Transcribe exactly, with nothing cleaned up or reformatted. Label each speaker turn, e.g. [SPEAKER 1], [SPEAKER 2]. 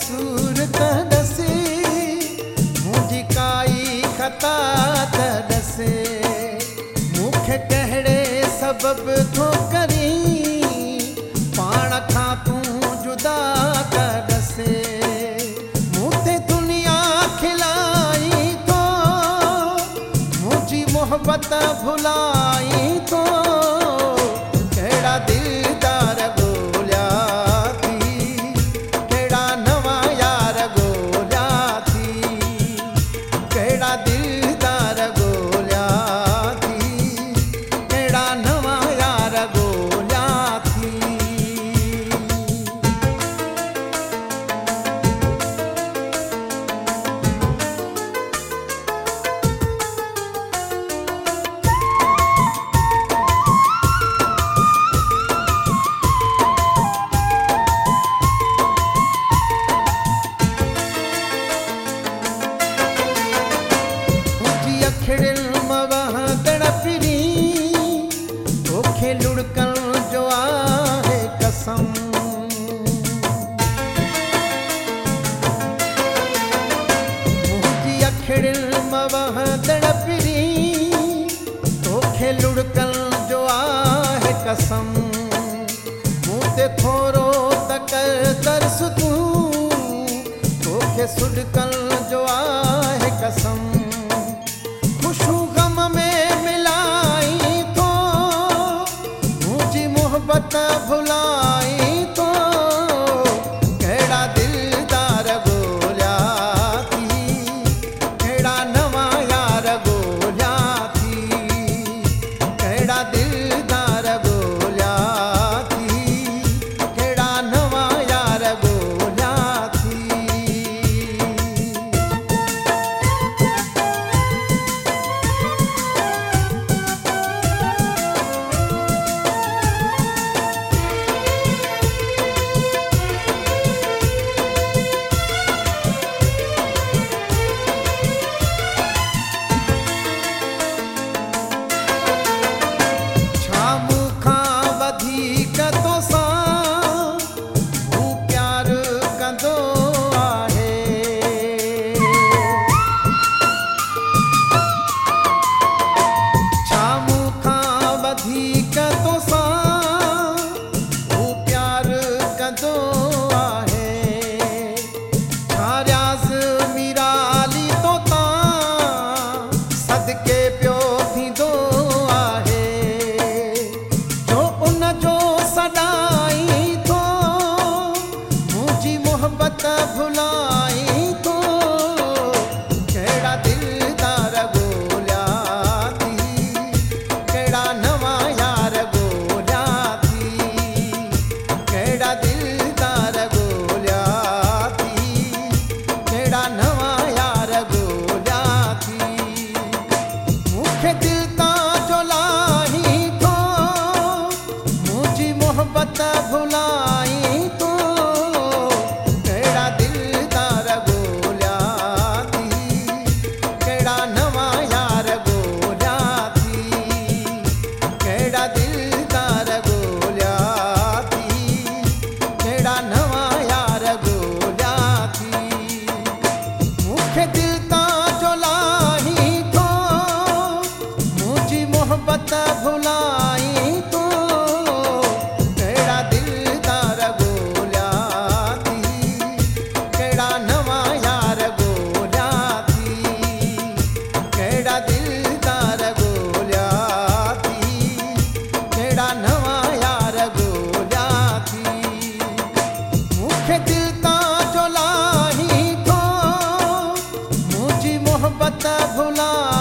[SPEAKER 1] कसूर त दसे, मुझी काई खता त दसे, मूंखे कहिड़े सबब थो करी पाण खां तूं जुदा त दसे, मूं ते दुनिया खिलाई थो, मुझी मोहब्बत भुलाई थो, कहिड़ा दिलदार ॻोल्हिया थी, कहिड़ा नवां यार ॻोल्हिया थी, कहिड़ा दिलदार ॻोल्हिया थी, कहिड़ा नवां यार ॻोल्हिया थी। अखिड़िल मवाह तड़परी, तोखे लुढ़कण जो आहे कसम, मुंहिंजी अखिड़िल मवाह तड़परी, तोखे लुढ़कण जो आहे कसम, मूं ते थोरो त कर तरस तूं, तोखे सुॾकण जो आहे कसम, खुशू गम में मिलाई थो, मुझी मोहब्बत भुलाई थो, कहिड़ा दिलदार ॻोल्हिया थी, कहिड़ा नवां यार ॻोल्हिया थी, कहिड़ा दिलदार ॻोल्हिया थी, कहिड़ा नवां यार ॻोल्हिया थी। भुलाई थो, कहिड़ा दिलदार ॻोल्हिया थी, कहिड़ा नवां यार ॻोल्हिया थी, कहिड़ा दिलदार ॻोल्हिया थी, कहिड़ा नवां यार ॻोल्हिया थी, मूंखे दिल तां जो लाही थो, मुंहिंजी मोहब्बत भुलाई थो, दिल तां जो लाही थो, मुंहिंजी मोहब्बत भुलाई थो, कहिड़ा दिलदार ॻोल्हिया थी, कहिड़ा नवां यार ॻोल्हिया थी, कहिड़ा दिलदार ॻोल्हिया थी, कहिड़ा नवां यार ॻोल्हिया थी, मूंखे दिल तां जो लाही थो, मोहब्बत भुला